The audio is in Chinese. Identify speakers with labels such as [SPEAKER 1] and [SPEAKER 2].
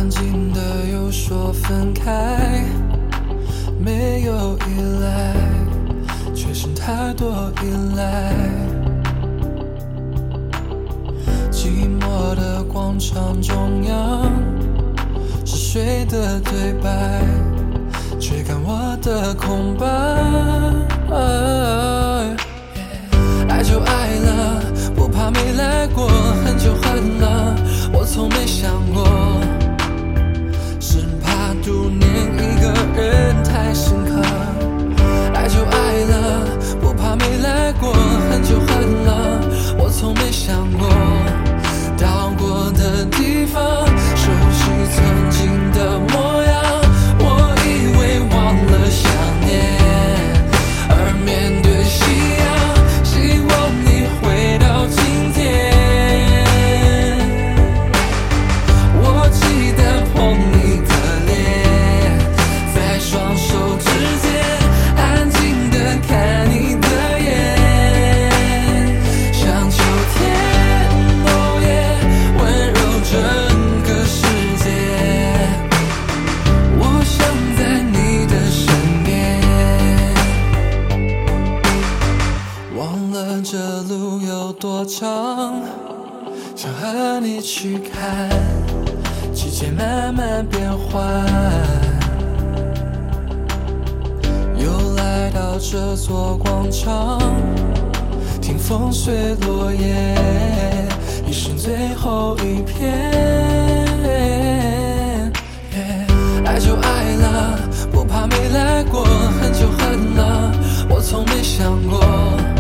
[SPEAKER 1] 安静的又说分开，没有依赖，却是太多依赖。寂寞的广场中央，是谁的对白，追赶我的空白。爱就爱了，不怕没来过，恨就恨了，我从没想过，是怕读念一个人太深刻。爱就爱了，不怕没来过，恨就恨了，我从没想过，到过的地方，熟悉曾经的模样，我以为忘了想念，而面对夕阳，希望你回到今天。我记得碰你的脸，在双手之间，安静地看你的眼，像秋天落叶温柔整个世界。我想在你的身边，忘了这路有多长，想和你去看季节慢慢变换。又来到这座广场，听风随落叶，一生最后一片。爱就爱了，不怕没来过，恨就恨了，我从没想过，